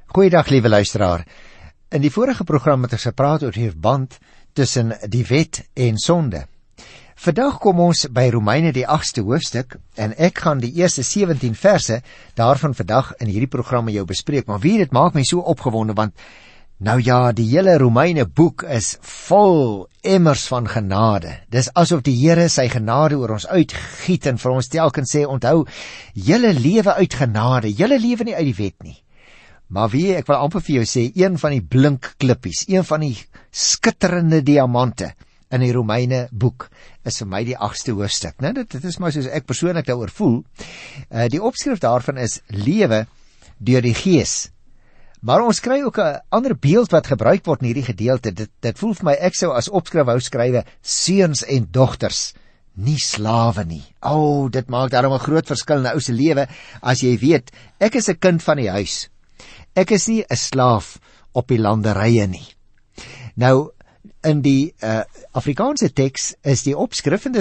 Goeiedag, liewe luisteraar. In die vorige program het ons gepraat oor die verband tussen die wet en sonde. Vandag kom ons by Romeine die 8ste hoofstuk en ek gaan die eerste 17 verse daarvan vandag in hierdie program met jou bespreek. Maar dit maak my so opgewonde want nou ja, die hele Romeine boek is vol emmers van genade. Dis asof die Here sy genade oor ons uitgiet en vir ons telkens sê, onthou, julle lewe uit genade, julle lewe nie uit die wet nie. Maar ek wil amper vir jou sê, een van die blink klippies, een van die skitterende diamante in die Romeine boek is vir my die 8ste hoofstuk. Nou, dit is maar soos ek persoonlik daaroor voel. Die opskrif daarvan is lewe deur die Gees. Maar ons kry ook 'n ander beeld wat gebruik word in hierdie gedeelte. Dit voel vir my, ek sou as opskrif wou skrywe, seuns en dogters, nie slawe nie. Dit maak daarom 'n groot verskil in 'n ou se lewe, as jy weet, ek is 'n kind van die huis. Ek is nie 'n slaaf op die landerye nie. Nou, in die Afrikaanse teks is die opskrif, en dis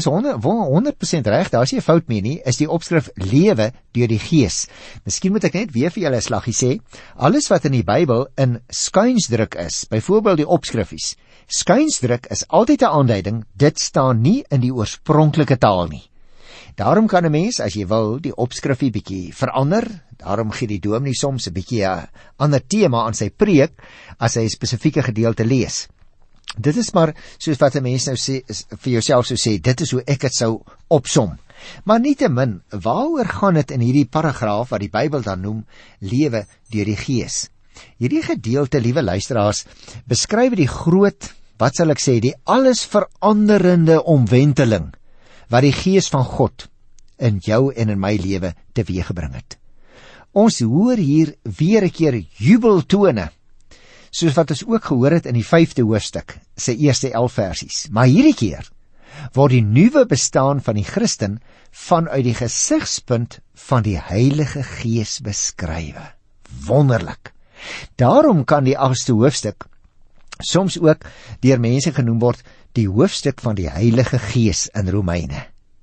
100% reg, daar is nie 'n fout mee nie, is die opskrif lewe deur die Gees. Miskien moet ek net weer vir julle 'n slaggie sê, alles wat in die Bybel in skuinsdruk is, byvoorbeeld die opskrifies, skuinsdruk is altyd 'n aanduiding, dit staan nie in die oorspronklike taal nie. Daarom kan 'n mens, as jy wil, die opskrifie bietjie verander. Daarom gee die dominee soms 'n bietjie 'n ander tema aan sy preek as hy 'n spesifieke gedeelte lees. Dit is maar soos wat 'n mens nou sê, vir jouself sou sê, dit is hoe ek dit sou opsom. Maar nietemin, waaroor gaan dit in hierdie paragraaf wat die Bybel dan noem lewe deur die Gees? Hierdie gedeelte, liewe luisteraars, beskryf die groot, wat sal ek sê, die alles veranderende omwenteling wat die Gees van God in jou en in my lewe teweeggebring het. Ons hoor hier weer 'n keer jubeltone, soos wat ons ook gehoor het in die 5de hoofstuk, sy eerste 11 versies. Maar hierdie keer word die nuwe bestaan van die Christen vanuit die gesigspunt van die Heilige Gees beskrywe. Wonderlik. Daarom kan die 8ste hoofstuk soms ook deur mense genoem word die hoofstuk van die Heilige Gees in Romeine.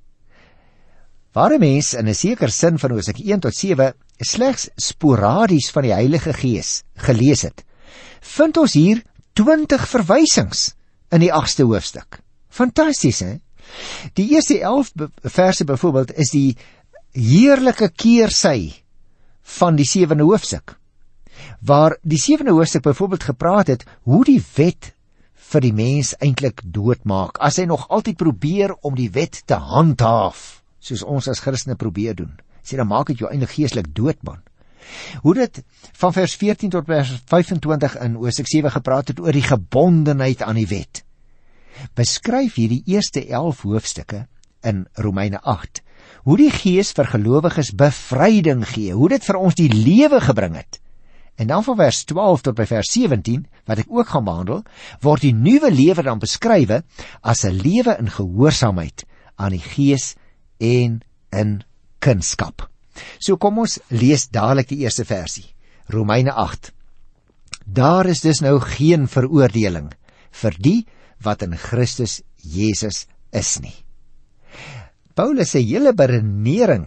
Waar 'n mens in 'n sekere sin van Hoofstuk 1 tot 7 slegs sporadies van die Heilige Gees gelees het, vind ons hier 20 verwysings in die 8ste hoofstuk. Fantasties, hè? Die eerste 11 verse byvoorbeeld is die heerlike keersy van die 7de hoofstuk, waar die 7de hoofstuk byvoorbeeld gepraat het hoe die wet vir die mens eintlik doodmaak, as hy nog altyd probeer om die wet te handhaaf, soos ons as Christene probeer doen. Sê, dan maak dit jou eintlik geestelik dood, man. Hoe dit van vers 14 tot vers 25 in Hoofstuk 7 gepraat het oor die gebondenheid aan die wet, beskryf hierdie eerste 11 hoofstukke in Romeine 8, hoe die Gees vir gelowiges bevryding gee, hoe dit vir ons die lewe gebring het. En dan van vers 12 tot by vers 17, wat ek ook gaan behandel, word die nuwe lewe dan beskrywe as 'n lewe in gehoorsaamheid aan die Gees en in kunskap. So kom ons lees dadelik die eerste versie, Romeine 8. Daar is dus nou geen veroordeling vir die wat in Christus Jesus is nie. Paulus se hele beredenering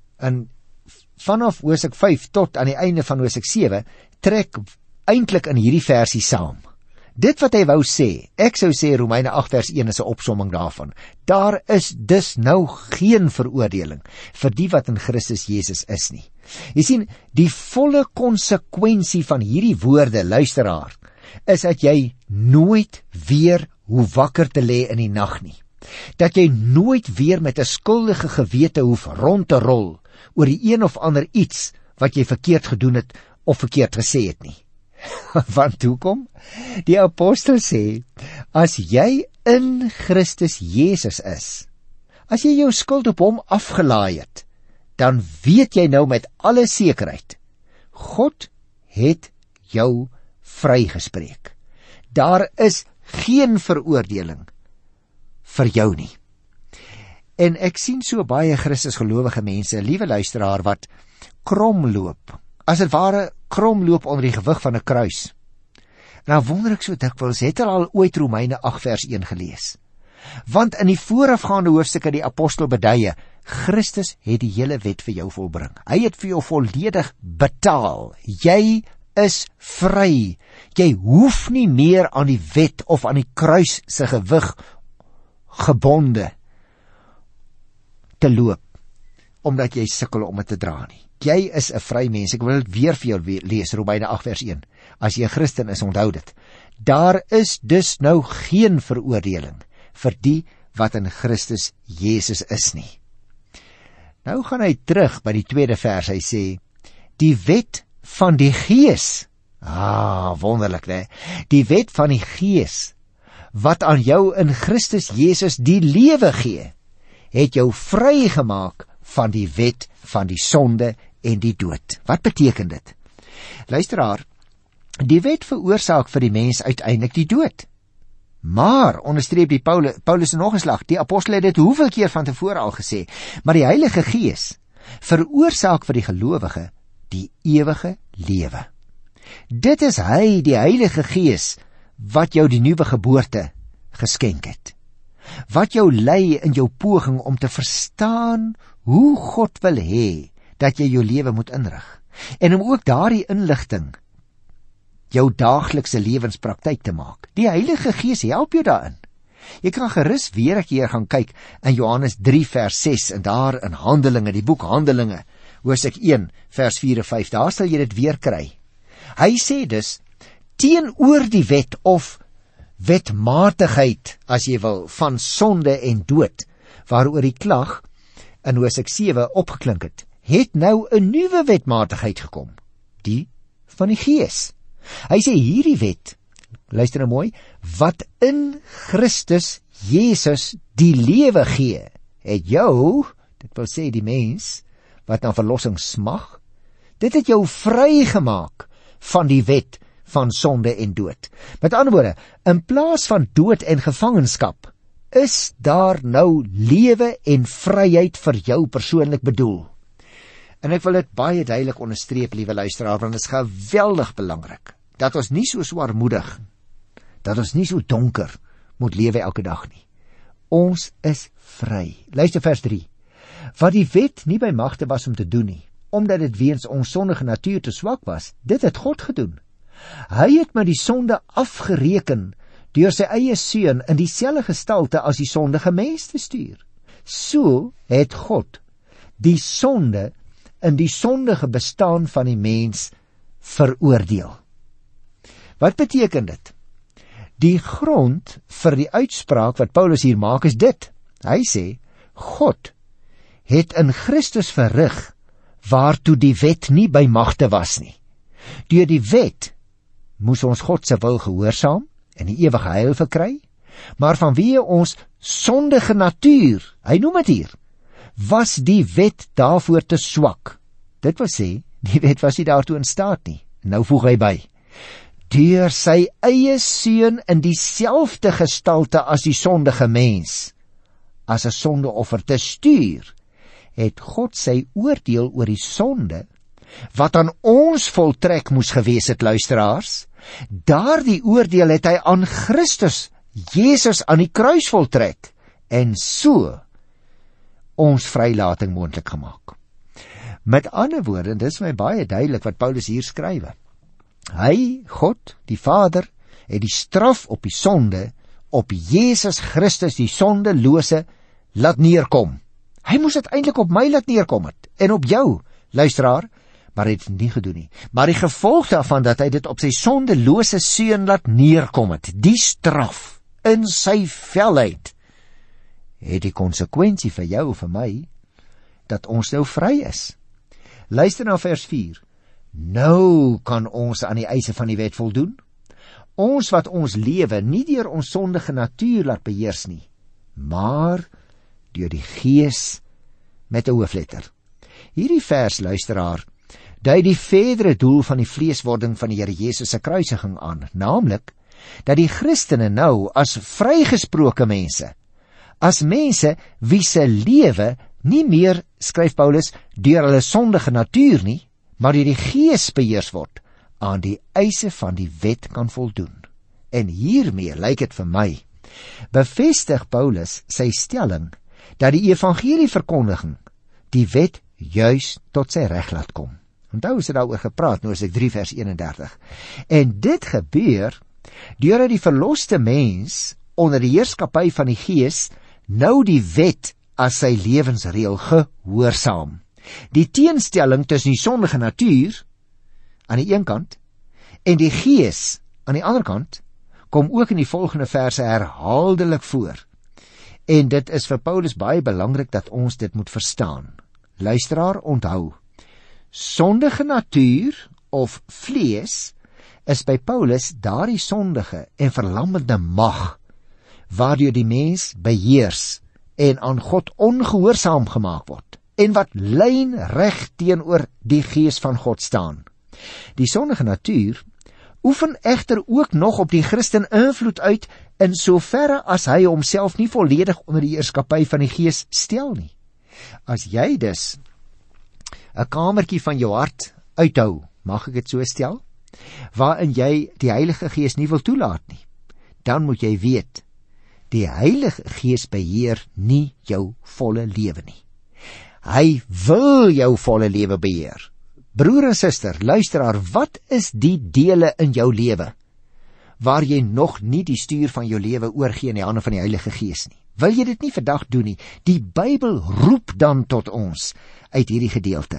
vanaf Hoofstuk 5 tot aan die einde van Hoofstuk 7 trek eintlik in hierdie versie saam. Dit wat hy wou sê, ek sou sê Romeine 8 vers 1 is 'n opsomming daarvan. Daar is dus nou geen veroordeling vir die wat in Christus Jesus is nie. Jy sien, die volle konsekwensie van hierdie woorde, luisteraar, is dat jy nooit weer hoef wakker te lê in die nag nie. Dat jy nooit weer met 'n skuldige gewete hoef rond te rol oor die een of ander iets wat jy verkeerd gedoen het of verkeerd gesê het nie. Want hoekom? Die apostel sê, as jy in Christus Jesus is, as jy jou skuld op hom afgelaai het, dan weet jy nou met alle sekerheid, God het jou vrygespreek. Daar is geen veroordeling vir jou nie. En ek sien so baie Christusgelowige mense, liewe luisteraar, wat kromloop, as het ware kromloop onder die gewig van 'n kruis. Nou wonder ek so dikwels, het hulle al ooit Romeine 8 vers 1 gelees? Want in die voorafgaande hoofstukke die apostel beduie, Christus het die hele wet vir jou volbring. Hy het vir jou volledig betaal. Jy is vry. Jy hoef nie meer aan die wet of aan die kruis se gewig gebonde te loop, omdat jy sukkel om dit te dra nie. Jy is 'n vry mens. Ek wil dit weer vir jou lees, Romeine 8 vers 1. As jy 'n Christen is, onthou dit. Daar is dus nou geen veroordeling vir die wat in Christus Jesus is nie. Nou gaan hy terug by die tweede vers, hy sê, die wet van die Gees, wonderlik, né? Die wet van die Gees, wat aan jou in Christus Jesus die lewe gee, het jou vrygemaak van die wet van die sonde en die dood. Wat beteken dit? Luisteraar, die wet veroorsaak vir die mens uiteindelik die dood. Maar, onderstreep die Paulus nog 'n slag, die apostel het dit hoeveel keer van tevore al gesê, maar die Heilige Gees veroorsaak vir die gelowige die ewige lewe. Dit is hy, die Heilige Gees, wat jou die nuwe geboorte geskenk het. Wat jou lei in jou poging om te verstaan hoe God wil hê dat jy jou lewe moet inrig. En om ook daardie inligting jou daaglikse lewenspraktyk te maak. Die Heilige Gees help jou daarin. Jy kan gerus weer 'n keer gaan kyk in Johannes 3 vers 6 en daar in Handelinge, die boek Handelinge, hoofstuk 1 vers 4 en 5, daar sal jy dit weer kry. Hy sê dus, teenoor die wet of wetmatigheid, as jy wil, van sonde en dood, waaroor die klag in hoofstuk 7 opgeklink het nou 'n nuwe wetmatigheid gekom, die van die Gees. Hy sê hierdie wet, luister nou mooi, wat in Christus Jesus die lewe gee, het jou, dit wil sê die mens, wat na verlossing smag, dit het jou vrygemaak van die wet van sonde en dood. Met ander woorde, in plaas van dood en gevangenskap, is daar nou lewe en vryheid vir jou persoonlik bedoel. En ek wil dit baie duidelik onderstreep, liewe luisteraar, want dit is geweldig belangrik, dat ons nie so swaarmoedig, dat ons nie so donker moet lewe elke dag nie. Ons is vry. Luister vers 3. Wat die wet nie by magte was om te doen nie, omdat dit weens ons sondige natuur te swak was, dit het God gedoen. Hy het met die sonde afgereken deur sy eie seun in dieselfde gestalte as die sondige mens te stuur. So het God die sonde in die sondige bestaan van die mens veroordeel. Wat beteken dit? Die grond vir die uitspraak wat Paulus hier maak is dit. Hy sê, God het in Christus verrig waartoe die wet nie by magte was nie. Deur die wet moes ons God se wil gehoorsaam en die ewige heil verkry, maar vanweë ons sondige natuur, hy noem dit hier, was die wet daarvoor te swak. Dit wil sê, die wet was nie daartoe in staat nie. Nou voeg hy by, deur sy eie seun in dieselfde gestalte as die sondige mens, as 'n sondeoffer te stuur, het God sy oordeel oor die sonde, wat aan ons voltrek moes gewees het, luisteraars, daardie oordeel het hy aan Christus, Jesus aan die kruis voltrek, en so ons vrylating moontlik gemaak. Met ander woorde, en dit is my baie duidelik wat Paulus hier skrywe, hy, God, die Vader, het die straf op die sonde, op Jesus Christus, die sondelose, laat neerkom. Hy moes dit eintlik op my laat neerkom het, en op jou, luisteraar, maar hy het dit nie gedoen nie. Maar die gevolg daarvan, dat hy dit op sy sondelose seun laat neerkom het, die straf, in sy felheid, het die konsekwensie vir jou en vir my, dat ons nou vry is. Luister na vers 4. Nou kan ons aan die eise van die wet voldoen. Ons wat ons lewe nie deur ons sondige natuur laat beheers nie, maar deur die Gees met 'n hoofletter. Hierdie vers, luisteraar, dui die verdere doel van die vleeswording van die Here Jesus se kruisiging aan, naamlik dat die Christene nou as vrygesproke mense, as mense wie se lewe nie meer, skryf Paulus, deur hulle sondige natuur nie, maar deur die Gees beheers word, aan die eise van die wet kan voldoen. En hiermee, lyk dit vir my, bevestig Paulus sy stelling dat die evangelieverkondiging die wet juis tot sy reg laat kom. Onthou ons het daaroor gepraat, nou is ek 3 vers 31. En dit gebeur deurdat die verloste mens onder die heerskappy van die Gees nou die wet as sy lewensreël gehoorsaam. Die teenstelling tussen die sondige natuur aan die een kant en die Gees aan die ander kant kom ook in die volgende verse herhaaldelik voor. En dit is vir Paulus baie belangrik dat ons dit moet verstaan. Luisteraar, onthou, sondige natuur of vlees is by Paulus daardie sondige en verlammende mag waardeur die mens beheers en aan God ongehoorsaam gemaak word en wat lynreg teenoor die Gees van God staan. Die sondige natuur oefen egter ook nog op die Christen invloed uit in soverre as hy homself nie volledig onder die heerskappy van die Gees stel nie. As jy dus 'n kamertjie van jou hart uithou, mag ek dit so stel, waarin jy die Heilige Gees nie wil toelaat nie, dan moet jy weet, die Heilige Gees beheer nie jou volle lewe nie. Hy wil jou volle lewe beheer. Broer en suster, luisteraar, wat is die dele in jou lewe waar jy nog nie die stuur van jou lewe oorgee in die hande van die Heilige Gees nie? Wil jy dit nie vandag doen nie? Die Bybel roep dan tot ons uit hierdie gedeelte.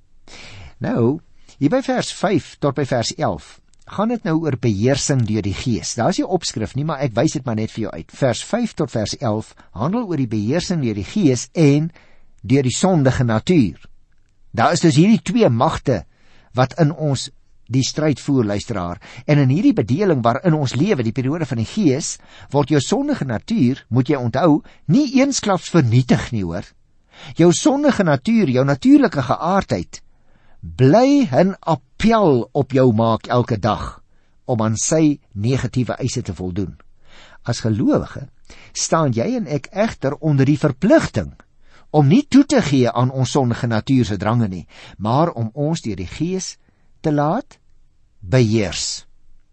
Nou, hier by vers 5 tot by vers 11, gaan dit nou oor beheersing deur die Gees. Daar is nie opskrif nie, maar ek wys dit maar net vir jou uit. Vers 5 tot vers 11 handel oor die beheersing deur die Gees en deur die sondige natuur. Daar is dus hierdie 2 magte wat in ons die stryd voer, luisteraar. En in hierdie bedeling waarin ons lewe, die periode van die Gees, word jou sondige natuur, moet jy onthou, nie eensklaps vernietig nie, hoor. Jou sondige natuur, jou natuurlike geaardheid, bly 'n appel op jou maak elke dag, om aan sy negatiewe eise te voldoen. As gelowige, staan jy en ek egter onder die verpligting, om nie toe te gee aan ons sondige natuur se drange nie, maar om ons deur die Gees te laat beheers.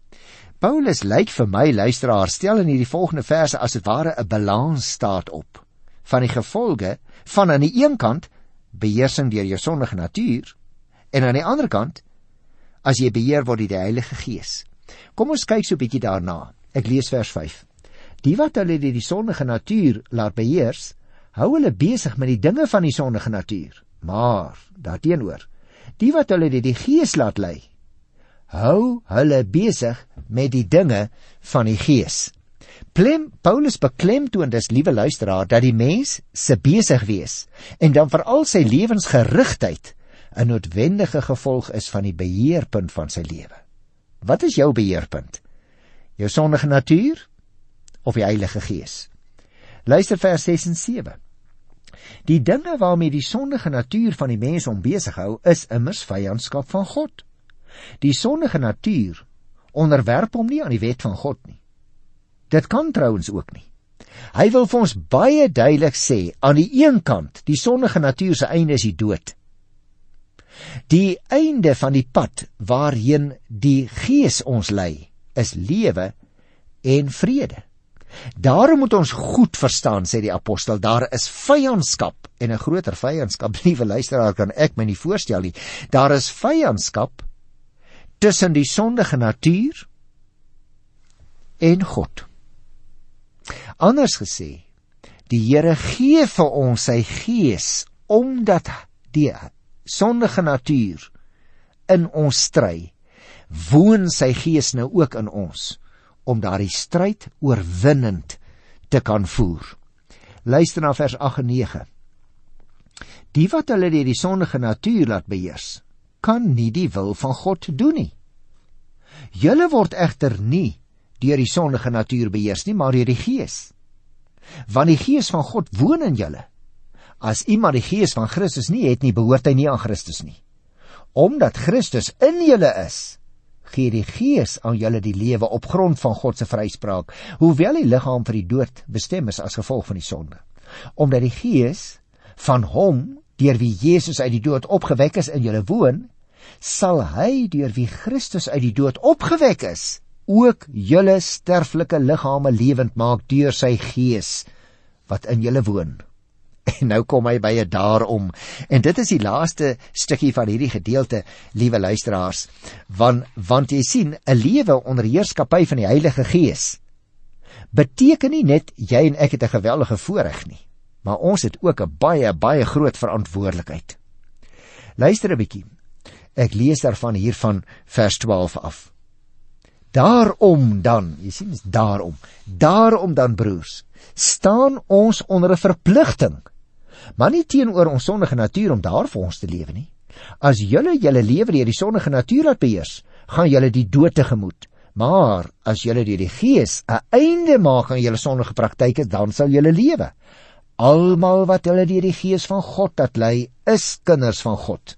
Paulus lyk vir my, luisteraar, stel in hierdie volgende verse as dit ware 'n balans staat op, van die gevolge van aan die een kant beheersing deur jou sondige natuur, en aan die ander kant, as jy beheer word deur die Heilige Gees. Kom ons kyk so 'n bietjie daarna. Ek lees vers 5. Die wat hulle deur die sondige natuur laat beheers, hou hulle besig met die dinge van die sondige natuur. Maar, daarteenoor, die wat hulle deur die Gees laat lei, hou hulle besig met die dinge van die Gees. Paulus beklemtoon dus, liewe luisteraar, dat die mens se besig wees en dan veral sy lewensgerigtheid 'n noodwendige gevolg is van die beheerpunt van sy lewe. Wat is jou beheerpunt? Jou sondige natuur of die Heilige Gees? Luister vers 6 en 7. Die dinge waarmee die sondige natuur van die mens hom besig hou, is immers vyandskap van God. Die sondige natuur onderwerp hom nie aan die wet van God nie. Dit kan trouens ook nie. Hy wil vir ons baie duidelik sê, aan die een kant, die sondige natuur se einde is die dood. Die einde van die pad waarheen die Gees ons lei, is lewe en vrede. Daarom moet ons goed verstaan, sê die apostel, daar is vyandskap, en 'n groter vyandskap, liewe luisteraar, kan ek my nie voorstel nie. Daar is vyandskap tussen die sondige natuur en God. Anders gesê, die Here gee vir ons sy Gees, omdat die sondige natuur in ons stry, woon sy Gees nou ook in ons, om daardie stryd oorwinnend te kan voer. Luister na vers 8 en 9. Die wat hulle deur die sondige natuur laat beheers, kan nie die wil van God doen nie. Julle word egter nie deur die sondige natuur beheers nie, maar deur die Gees. Want die Gees van God woon in julle. As iemand die Gees van Christus nie het nie, behoort hy nie aan Christus nie. Omdat Christus in julle is, gee die Gees aan julle die lewe op grond van God se vryspraak, hoewel die liggaam vir die dood bestem is as gevolg van die sonde. Omdat die Gees van hom, deur wie Jesus uit die dood opgewek is, in julle woon, sal hy, deur wie Christus uit die dood opgewek is, ook julle sterflike liggame lewend maak deur sy Gees wat in julle woon. En nou kom hy by 'n daarom. En dit is die laaste stukkie van hierdie gedeelte, liewe luisteraars, want jy sien, 'n lewe onder heerskappy van die Heilige Gees beteken nie net jy en ek het 'n geweldige voorreg nie, maar ons het ook 'n baie, baie groot verantwoordelikheid. Luister 'n bietjie. Ek lees daarvan hier van vers 12 af. Daarom dan, jy sien, is daarom dan broers, staan ons onder 'n verpligting, maar nie teenoor ons sondige natuur om daar vir ons te lewe nie. As julle lewe deur die sondige natuur laat beheers, gaan julle die dood tegemoet. Maar as julle deur die Gees 'n einde maak aan julle sondige praktyke, dan sal julle lewe. Almal wat hulle deur die Gees van God laat lei, is kinders van God.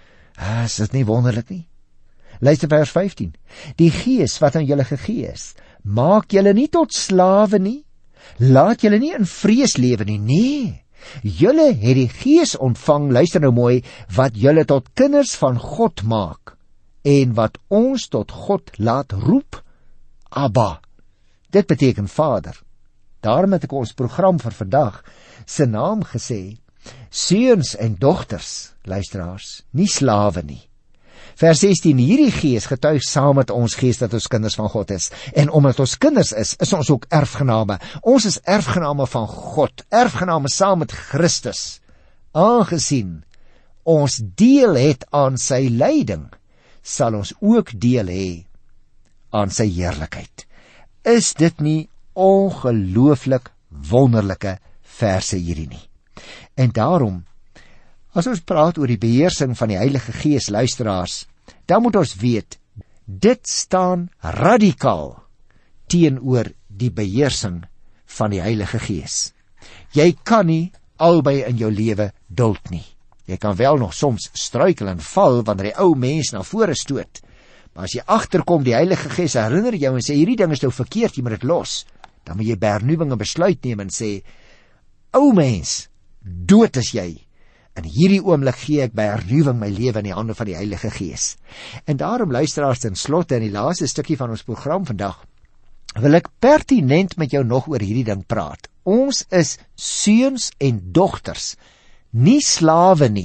Is dit nie wonderlik nie? Luister vers 15. Die Gees wat aan julle gegee is, maak julle nie tot slawe nie, laat julle nie in vrees lewe nie. Nee, julle het die Gees ontvang, luister nou mooi, wat julle tot kinders van God maak, en wat ons tot God laat roep, Abba. Dit beteken Vader. Daarom het ek ons program vir vandag se naam gesê, seuns en dogters, luisteraars, nie slawe nie. Vers 16, hierdie Gees getuig saam met ons gees dat ons kinders van God is. En omdat ons kinders is ons ook erfgename. Ons is erfgename van God, erfgename saam met Christus. Aangesien ons deel het aan sy lyding, sal ons ook deel hê aan sy heerlikheid. Is dit nie ongelooflik wonderlike verse hierdie nie? En daarom, as ons praat oor die beheersing van die Heilige Gees, luisteraars, dan moet ons weet, dit staan radikaal teenoor die beheersing van die Heilige Gees. Jy kan nie albei in jou lewe duld nie. Jy kan wel nog soms struikel en val wanneer die ou mens na vore stoot. Maar as jy agterkom, die Heilige Gees herinner jou en sê, hierdie ding is nou verkeerd, jy moet dit los. Dan moet jy by hernuwing 'n besluit neem en sê, ou mens, dood is jy. In hierdie oomblik gee ek by hernuwing my lewe in die hande van die Heilige Gees. En daarom, luisteraars, ten slotte in die laaste stukkie van ons program vandag, wil ek pertinent met jou nog oor hierdie ding praat. Ons is seuns en dogters, nie slawe nie.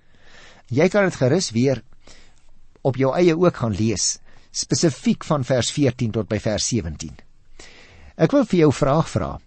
Jy kan dit gerus weer op jou eie ook gaan lees, spesifiek van vers 14 tot by vers 17. Ek wil vir jou vraag vra.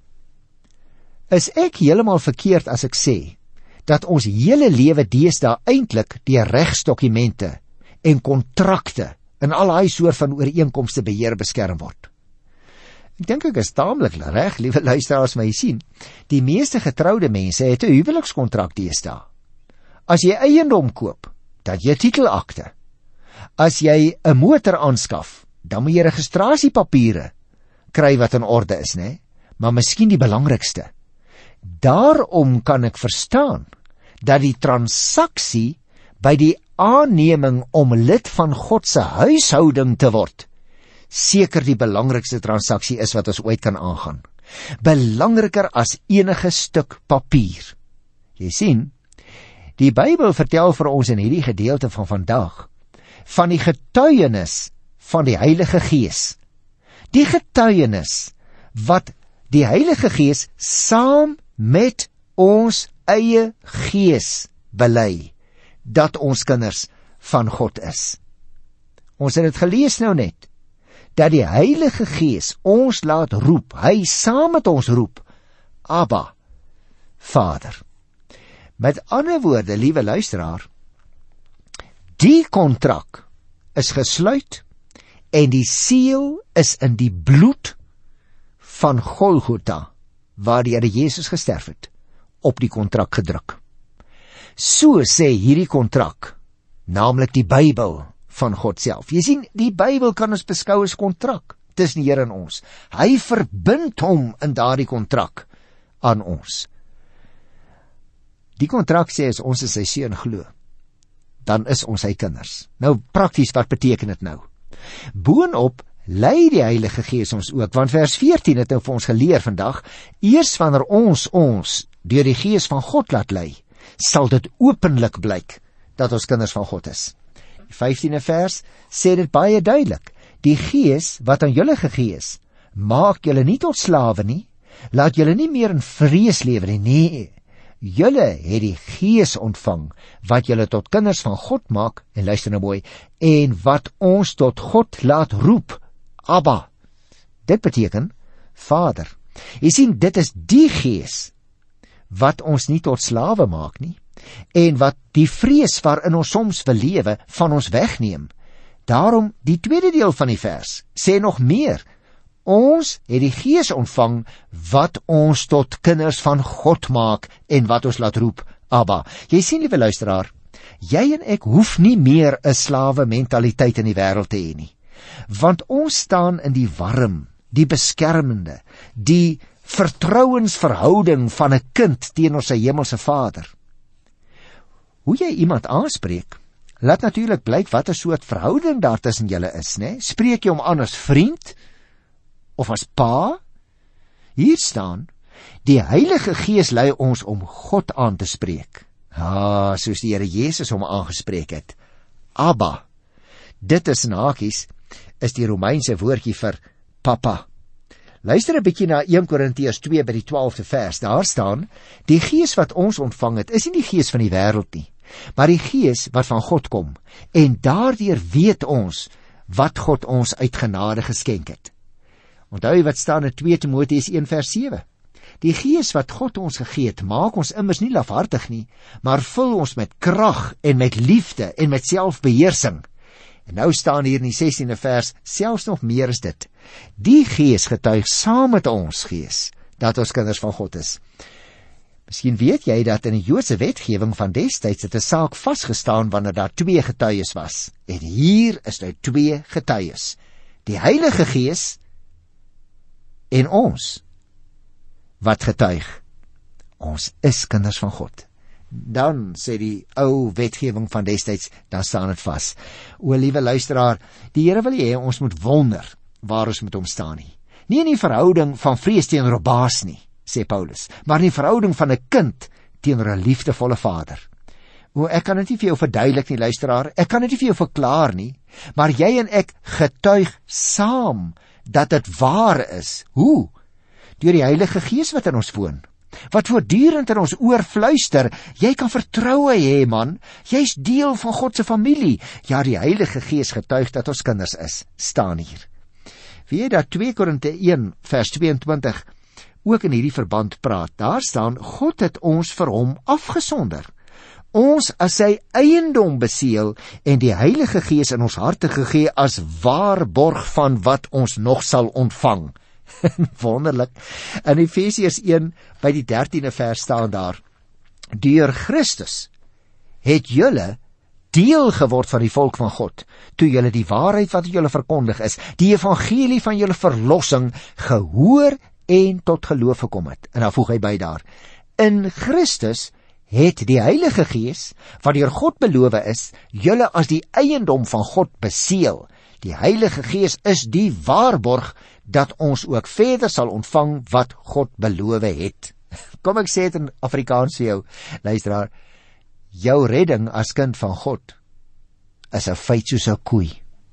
Is ek heeltemal verkeerd as ek sê dat ons hele lewe deesdae eintlik deur regsdokumente en kontrakte en al daai soort van ooreenkomste beheer beskerm word? Ek dink ek is taamlik reg, liewe luisteraars, maar jy sien, die meeste getroude mense het 'n huwelikskontrak deesdae. As jy eiendom koop, dan jy titelakte. As jy 'n motor aanskaf, dan moet jy registrasiepapiere kry wat in orde is, né? Maar miskien die belangrikste. Daarom kan ek verstaan dat die transaksie by die aanneming om lid van God se huishouding te word seker die belangrikste transaksie is wat ons ooit kan aangaan. Belangriker as enige stuk papier. Jy sien, die Bybel vertel vir ons in hierdie gedeelte van vandag van die getuienis van die Heilige Gees. Die getuienis wat die Heilige Gees saam met ons eie gees bely, dat ons kinders van God is. Ons het dit gelees nou net, dat die Heilige Gees ons laat roep, hy saam met ons roep, Abba, Vader. Met ander woorde, liewe luisteraar, die kontrak is gesluit en die seël is in die bloed van Golgotha, waar die Here Jesus gesterf het, op die kontrak gedruk. So sê hierdie kontrak, naamlik die Bybel van God self. Jy sien, die Bybel kan ons beskou as kontrak tussen die Here en ons. Hy verbind hom in daardie kontrak aan ons. Die kontrak sê as ons is sy seun glo, dan is ons sy kinders. Nou prakties, wat beteken dit nou? Boonop lei die Heilige Gees ons ook, want vers 14 het nou vir ons geleer vandag, eers wanneer ons deur die Gees van God laat lei, sal dit openlik blyk dat ons kinders van God is. Die 15de vers sê dit baie duidelik, die Gees wat aan julle gegee is, maak julle nie tot slawe nie, laat julle nie meer in vrees lewe nie, nee, julle het die Gees ontvang, wat julle tot kinders van God maak, en luister nou mooi, en wat ons tot God laat roep, Abba. Dit beteken, Vader. Jy sien, dit is die Gees, wat ons nie tot slawe maak nie, en wat die vrees waarin ons soms wil lewe, van ons wegneem. Daarom, die tweede deel van die vers, sê nog meer, ons het die Gees ontvang, wat ons tot kinders van God maak, en wat ons laat roep, Abba. Jy sien, liewe luisteraar, jy en ek hoef nie meer 'n slawe mentaliteit in die wêreld te hê nie, want ons staan in die warm, die beskermende, die vertrouensverhouding van 'n kind teenoor sy hemelse Vader. Hoe jy iemand aanspreek, laat natuurlik blyk wat 'n soort verhouding daar tussen julle is, né? Spreek jy hom aan as vriend of as pa? Hier staan, die Heilige Gees lei ons om God aan te spreek. Soos die Here Jesus hom aangespreek het. Abba. Dit is in hakies, is die Romeinse woordjie vir papa. Luister 'n bietjie na 1 Korintiërs 2 by die 12de vers. Daar staan, die Gees wat ons ontvang het, is nie die Gees van die wêreld nie, maar die Gees wat van God kom, en daardeur weet ons wat God ons uit genade geskenk het. Onthou jy wat staan in 2 Timoteus 1 vers 7? Die Gees wat God ons gegee het, maak ons immers nie lafhartig nie, maar vul ons met krag en met liefde en met selfbeheersing. En nou staan hier in die 16de vers, selfs nog meer is dit. Die Gees getuig saam met ons gees, dat ons kinders van God is. Miskien weet jy dat in die Joodse wetgewing van destyds het 'n saak vasgestaan wanneer daar 2 getuies was. En hier is nou 2 getuies. Die Heilige Gees en ons, wat getuig, ons is kinders van God. Dan sê die ou wetgewing van destyds, dan staan dit vas. O, liewe luisteraar, die Here wil hê ons moet wonder waar ons met hom staan nie. Nie in die verhouding van vrees teenoor 'n baas nie, sê Paulus, maar in die verhouding van 'n kind teenoor 'n liefdevolle Vader. O, ek kan dit nie vir jou verduidelik nie, luisteraar, ek kan dit nie vir jou verklaar nie, maar jy en ek getuig saam dat dit waar is. Hoe? Deur die Heilige Gees wat in ons woon, wat voortdurend in ons oor fluister, jy kan vertroue hê, man, jy's deel van God se familie. Ja, die Heilige Gees getuig dat ons kinders is, staan hier. Weet jy dat 2 Korinte 1 vers 22 ook in hierdie verband praat? Daar staan, God het ons vir hom afgesonder, ons as sy eiendom beseël en die Heilige Gees in ons harte gegee as waarborg van wat ons nog sal ontvang. Wonderlik. In Efesiërs 1 by die 13de vers staan daar, deur Christus het julle deel geword van die volk van God, toe julle die waarheid wat julle verkondig is, die evangelie van julle verlossing, gehoor en tot geloof gekom het. En dan voeg hy by daar, in Christus het die Heilige Gees, wat deur God beloof is, julle as die eiendom van God beseël. Die Heilige Gees is die waarborg dat ons ook verder sal ontvang wat God beloof het. Kom ek sê dit in Afrikaans vir jou, luisteraar, jou redding as kind van God is 'n feit soos 'n koei,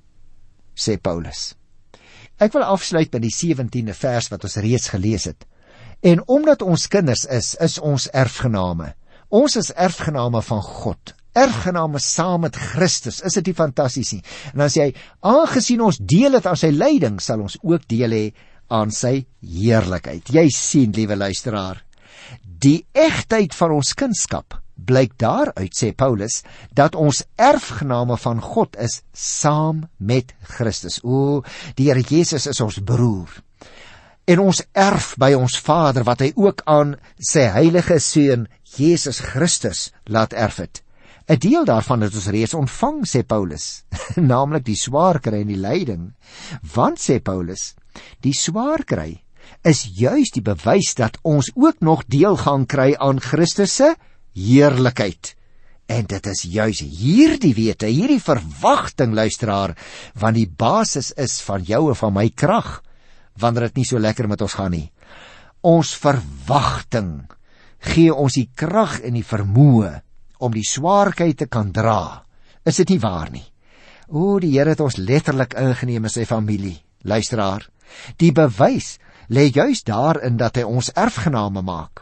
sê Paulus. Ek wil afsluit by die 17de vers wat ons reeds gelees het. En omdat ons kinders is ons erfgename. Ons is erfgename van God, erfgename saam met Christus. Is dit nie fantasties nie? En dan sê hy, aangesien ons deel het aan sy lyding, sal ons ook deel hê aan sy heerlikheid. Jy sien, liewe luisteraar, die egtheid van ons kindskap blyk daaruit, sê Paulus, dat ons erfgename van God is saam met Christus. O, die Here Jesus is ons broer. En ons erf by ons Vader, wat hy ook aan sy heilige Seun, Jesus Christus, laat erf het. 'n Deel daarvan het ons reeds ontvang, sê Paulus, naamlik die swaarkry en die lyding. Want, sê Paulus, die swaarkry is juis die bewys dat ons ook nog deel gaan kry aan Christus se heerlikheid. En dit is juis hierdie wete, hierdie verwagting, luisteraar, want die basis is van jou en van my krag, wanneer dit nie so lekker met ons gaan nie. Ons verwagting gee ons die krag en die vermoë om die swaarkheid te kan dra. Is dit nie waar nie? O, die Here het ons letterlik ingeneem in sy familie, luisteraar. Die bewys lê juis daarin dat hy ons erfgename maak.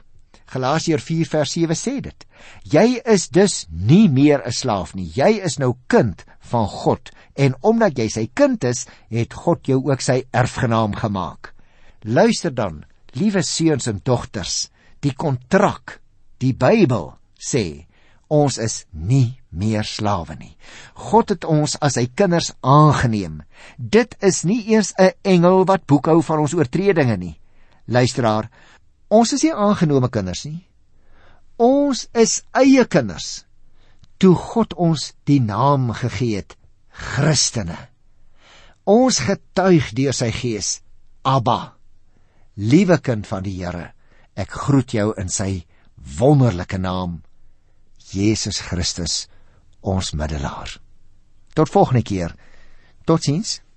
Galasiërs 4 vers 7 sê dit. Jy is dus nie meer 'n slaaf nie. Jy is nou kind van God. En omdat jy sy kind is, het God jou ook sy erfgenaam gemaak. Luister dan, liewe seuns en dogters, die kontrak, die Bybel sê, ons is nie meer slawe nie. God het ons as sy kinders aangeneem. Dit is nie eers 'n engel wat boekhou van ons oortredinge nie. Luisteraar, ons is nie aangenome kinders nie. Ons is eie kinders, toe God ons die naam gegee het, Christene. Ons getuig deur sy Gees, Abba, liewe kind van die Here, ek groet jou in sy wonderlike naam, Jesus Christus, ons middelaar. Tot volgende keer. Totsiens.